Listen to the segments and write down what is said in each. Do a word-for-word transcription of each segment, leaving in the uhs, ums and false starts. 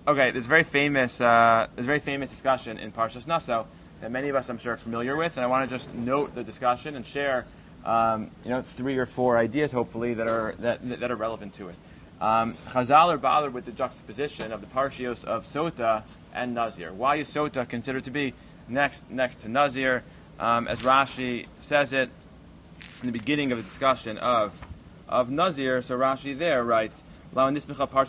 Okay, there's a very famous, uh, there's a very famous discussion in Parshas Naso that many of us, I'm sure, are familiar with, and I want to just note the discussion and share, um, you know, three or four ideas, hopefully, that are that that are relevant to it. Um, Chazal are bothered with the juxtaposition of the parshios of Sota and Nazir. Why is Sota considered to be next next to Nazir? Um, as Rashi says it in the beginning of the discussion of of Nazir, so Rashi there writes, why the,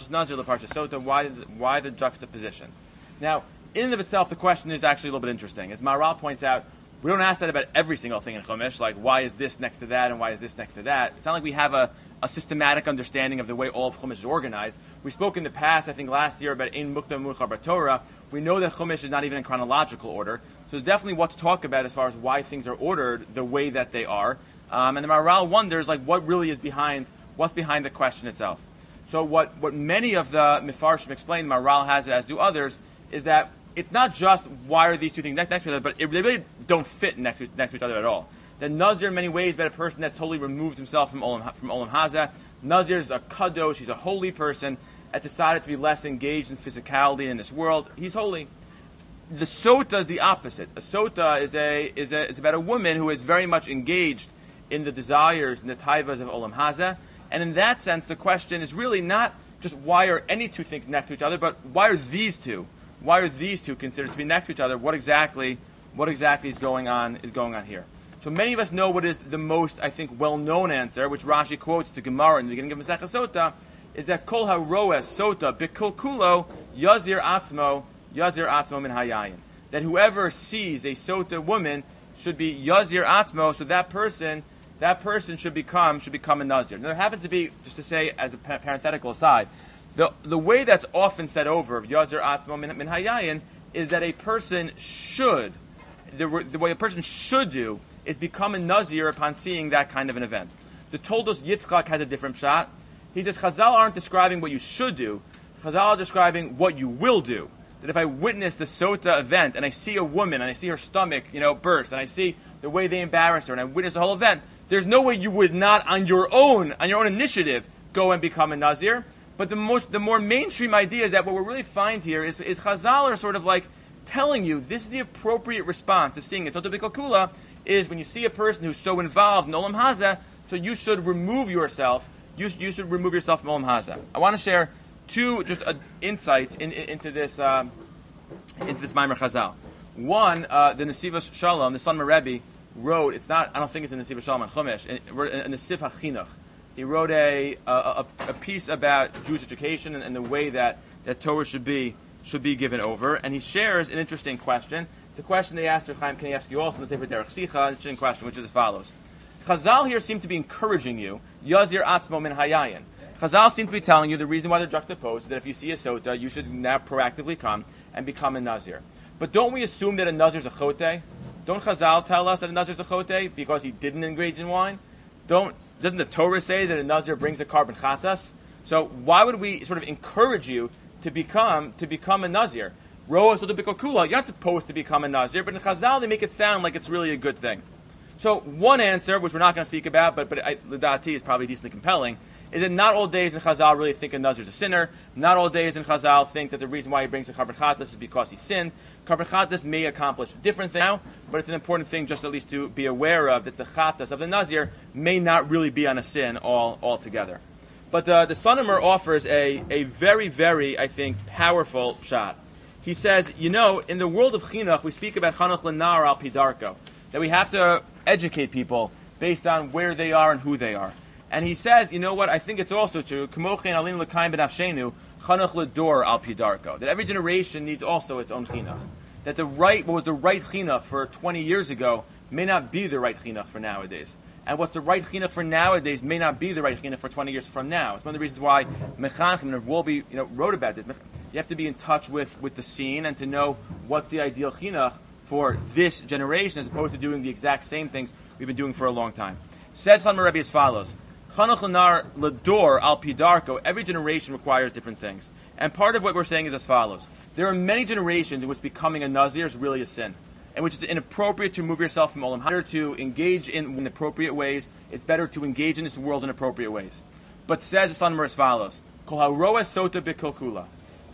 why the juxtaposition? Now, in and of itself, the question is actually a little bit interesting. As Maharal points out, we don't ask that about every single thing in Chumash, like why is this next to that and why is this next to that. It's not like we have a, a systematic understanding of the way all of Chumash is organized. We spoke in the past, I think last year, about Ein Mukta Muchar B'Torah. We know that Chumash is not even in chronological order, so there's definitely what to talk about as far as why things are ordered the way that they are. Um, and the Maharal wonders, like, what really is behind, what's behind the question itself. So what, what many of the Mefarshim explain, Maharal has it, as do others, is that it's not just why are these two things next, next to each other, but it, they really don't fit next to, next to each other at all. That Nazir, in many ways, is a person that's totally removed himself from Olam, from Olam Hazeh. Nazir is a kadosh, he's a holy person, has decided to be less engaged in physicality in this world. He's holy. The Sota is the opposite. A Sota is a is a it's about a woman who is very much engaged in the desires and the taivas of Olam Hazeh. And in that sense, the question is really not just why are any two things next to each other, but why are these two? Why are these two considered to be next to each other? What exactly, what exactly is going on? Is going on here? So many of us know what is the most, I think, well-known answer, which Rashi quotes to Gemara in the beginning of Masechah Sota, is that Kol haroes Sota b'kol kulo yazir atzmo yazir atzmo min hayayin. That whoever sees a Sota woman should be yazir atzmo, so that person. That person should become should become a Nazir. Now, there happens to be, just to say as a parenthetical aside, the the way that's often said over of Yazir Atzmo min, min Hayayin is that a person should, the, the way a person should do is become a Nazir upon seeing that kind of an event. The Toldos Yitzchak has a different shot. He says Chazal aren't describing what you should do. Chazal are describing what you will do. That if I witness the Sota event and I see a woman and I see her stomach, you know, burst, and I see the way they embarrass her, and I witness the whole event, there's no way you would not, on your own, on your own initiative, go and become a Nazir. But the most, the more mainstream idea is that what we really find here is, is Chazal are sort of like telling you this is the appropriate response to seeing it. So B'kol Kula is when you see a person who's so involved in Olam Hazeh, so you should remove yourself. You, you should remove yourself from Olam Hazeh. I want to share two just uh, insights in, in, into this um, into this Maimer Chazal. One, uh, the Nesivos Shalom, the son of Rebbe, wrote, it's not, I don't think it's in the Nesivos Shalom on Chumash, in, in the Nesif HaChinuch. He wrote a, a, a, a piece about Jewish education and, and the way that, that Torah should be should be given over. And he shares an interesting question. It's a question they asked Chaim Kanievsky also in the Sefer Derech Sicha, an interesting question, which is as follows. Chazal here seem to be encouraging you, Yazir Atzmo min Hayayin. Chazal seem to be telling you the reason why they're juxtaposed is that if you see a Sota, you should now proactively come and become a Nazir. But don't we assume that a Nazir is a Choteh? Don't Chazal tell us that a Nazir is a Choteh because he didn't engage in wine? Don't Doesn't the Torah say that a Nazir brings a carbon chatas? So why would we sort of encourage you to become to become a Nazir? Roa Soda B'kol Kula, you're not supposed to become a Nazir, but in Chazal they make it sound like it's really a good thing. So one answer, which we're not going to speak about, but but I, the Dati is probably decently compelling, is that not all days in Chazal really think a Nazir is a sinner. Not all days in Chazal think that the reason why he brings a carbon chatas is because he sinned. Carbon chatas may accomplish different things now, but it's an important thing just at least to be aware of that the chatas of the Nazir may not really be on a sin all altogether. But uh, the Sonomer offers a, a very, very, I think, powerful shot. He says, you know, in the world of chinuch, we speak about chanach lenar al pidarko, that we have to educate people based on where they are and who they are. And he says, you know what, I think it's also true, K'mochen alin l'kaim b'nafshenu, chanach l'dor al pidarko, that every generation needs also its own chinuch. That the right, what was the right chinuch for twenty years ago may not be the right chinuch for nowadays. And what's the right chinuch for nowadays may not be the right chinuch for twenty years from now. It's one of the reasons why Mechanchim and Rav Wolbe, you know, wrote about this. You have to be in touch with, with the scene and to know what's the ideal chinuch for this generation as opposed to doing the exact same things we've been doing for a long time. Says Salman Rebbe as follows. Chanach lenar ledor al pidarko. Every generation requires different things. And part of what we're saying is as follows. There are many generations in which becoming a Nazir is really a sin, in which it's inappropriate to remove yourself from Olam Hazeh, to engage in inappropriate ways. It's better to engage in this world in appropriate ways. But says the Salman as follows. Kol haroes sota b'kol kula.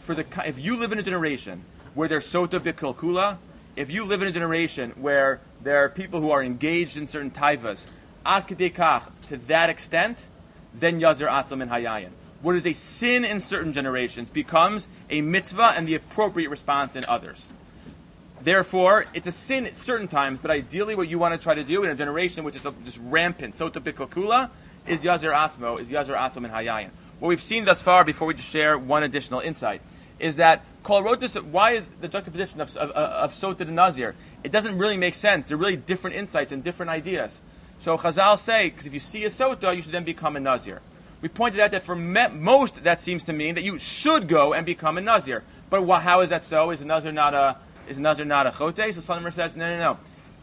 for the if you live in a generation where there's sota b'kilkula, if you live in a generation where there are people who are engaged in certain taivas, ad kedei kach, to that extent, then yazir atzlam in hayayin. What is a sin in certain generations becomes a mitzvah and the appropriate response in others. Therefore, it's a sin at certain times, but ideally what you want to try to do in a generation which is just rampant, sota b'kilkula, is yazir atzmo, is yazir atzlam in hayayin. What we've seen thus far, before we just share one additional insight, is that Kol wrote this. Why the juxtaposition of, of, of Sota to Nazir? It doesn't really make sense. They're really different insights and different ideas. So Chazal say, because if you see a Sota, you should then become a Nazir. We pointed out that for me, most, that seems to mean that you should go and become a Nazir. But wh- how is that so? Is a Nazir not a is a Nazir not a Chote? So Slonimer says, no, no, no.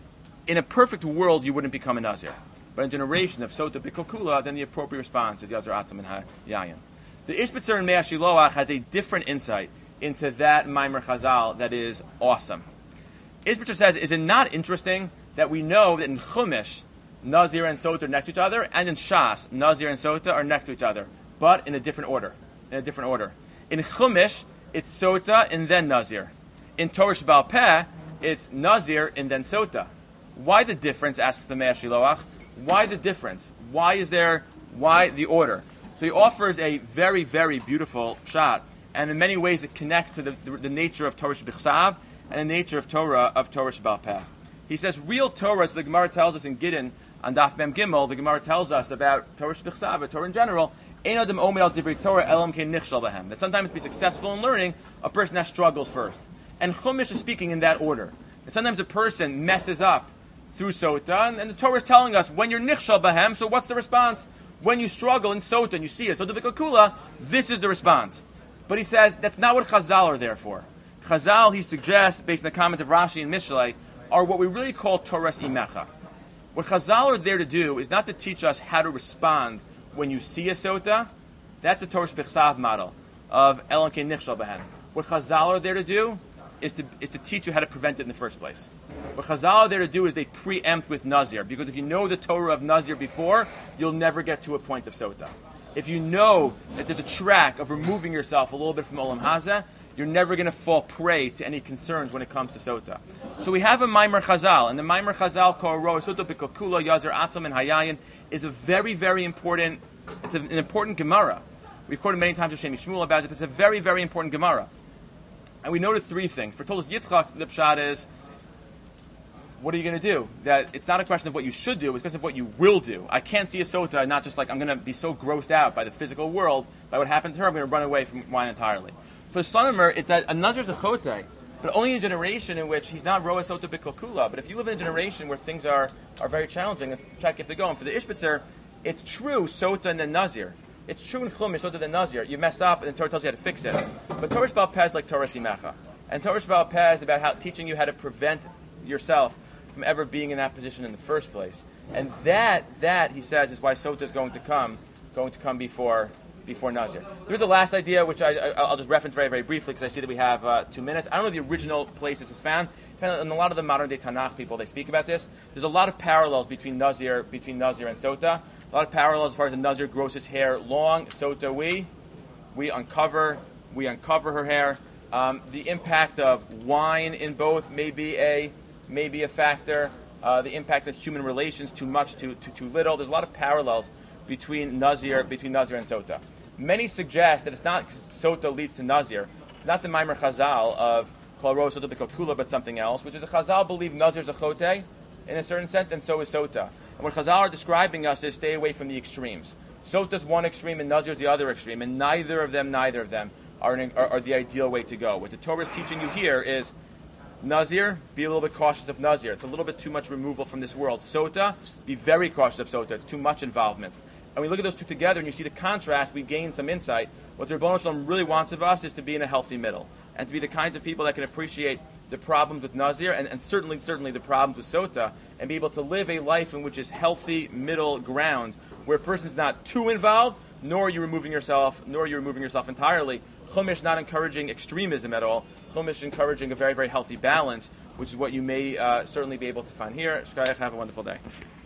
In a perfect world, you wouldn't become a Nazir. But in a generation of Sota B'Kilkula, then the appropriate response is Yazir Atzam and Hayayin. The Ishbitzer in Mei HaShiloach has a different insight into that Maimer Chazal that is awesome. Ishbitzer says, is it not interesting that we know that in Chumash, Nazir and Sota are next to each other, and in Shas, Nazir and Sota are next to each other, but in a different order. In a different order. In Chumash, it's Sota and then Nazir. In Torah Sheba'al Peh, it's Nazir and then Sota. Why the difference, asks the Mei HaShiloach. Why the difference? Why is there, why the order? So he offers a very, very beautiful shot, and in many ways it connects to the, the, the nature of Torah Sheb'chsav and the nature of Torah of Torah Sheba'al Peh. He says real Torah, so the Gemara tells us in Gittin, on Daf Mem Gimel, the Gemara tells us about Torah Sheb'chsav, Torah in general, Ein adam omer al divrei Torah elam kein nichshal b'hem. That sometimes to be successful in learning, a person has struggles first. And Chumash is speaking in that order. That sometimes a person messes up through Sota, and, and the Torah is telling us when you're nichshal b'hem, so what's the response? When you struggle in Sota and you see it, Sota b'Kilkula, this is the response. But he says that's not what Chazal are there for. Chazal, he suggests, based on the comment of Rashi and Mishlei, are what we really call Torahs Imecha. What Chazal are there to do is not to teach us how to respond when you see a Sota. That's a Torah Sheb'chsav model of Elam Kein Nichshal B'hem. What Chazal are there to do is to is to teach you how to prevent it in the first place. What Chazal are there to do is they preempt with Nazir, because if you know the Torah of Nazir before, you'll never get to a point of Sota. If you know that there's a track of removing yourself a little bit from Olam Hazeh, you're never going to fall prey to any concerns when it comes to Sota. So we have a Maimer Chazal, and the Maimer Chazal, Kororo, Sota B'Kilkula, Yazir Atzam and Hayayin, is a very, very important, it's an important Gemara. We've quoted many times with Shemi Shmuel about it, but it's a very, very important Gemara. And we noted three things. For Tolos Yitzchak, the pshat is, what are you going to do? That it's not a question of what you should do, it's a question of what you will do. I can't see a Sota, not just like I'm going to be so grossed out by the physical world, by what happened to her, I'm going to run away from wine entirely. For Slonimer, it's that a Nazir is a Chote, but only in a generation in which he's not Roa Sota B'Kilkula. But if you live in a generation where things are, are very challenging, check if they go. And for the Ishbitzer, it's true Sota and then Nazir. It's true in Chumash, Sota and Nazir. You mess up and the Torah tells you how to fix it. But Torah Sheba'al Peh is like Torah Simecha. And Torah Sheba'al Peh is about how, teaching you how to prevent yourself from ever being in that position in the first place. And that, that he says, is why Sota is going to come, going to come before before Nazir. There's a last idea, which I, I, I'll just reference very, very briefly, because I see that we have uh, two minutes. I don't know the original place this is found. In a lot of the modern-day Tanakh people, they speak about this. There's a lot of parallels between Nazir, between Nazir and Sota. A lot of parallels as far as the Nazir grows his hair long. Sota, we, we uncover, we uncover her hair. Um, the impact of wine in both may be a, may be a factor. Uh, the impact of human relations, too much, too, too, too little. There's a lot of parallels between Nazir, between Nazir and Sota. Many suggest that it's not Sota leads to Nazir. It's not the Maimer Chazal of Kol Ro Sota B'Kilkula, but something else, which is the Chazal believe Nazir is a Chote in a certain sense, and so is Sota. And what Chazal are describing us is stay away from the extremes. Sota is one extreme and Nazir is the other extreme, and neither of them, neither of them are, an, are, are the ideal way to go. What the Torah is teaching you here is Nazir, be a little bit cautious of Nazir. It's a little bit too much removal from this world. Sota, be very cautious of Sota. It's too much involvement. And we look at those two together and you see the contrast, we gain some insight. What the Rebbeinu Shalom really wants of us is to be in a healthy middle. And to be the kinds of people that can appreciate the problems with Nazir and, and certainly certainly the problems with Sota, and be able to live a life in which is healthy middle ground, where a person's not too involved, nor are you removing yourself, nor are you removing yourself entirely. Chumash not encouraging extremism at all. Chumash encouraging a very, very healthy balance, which is what you may uh, certainly be able to find here. Shkayach, have a wonderful day.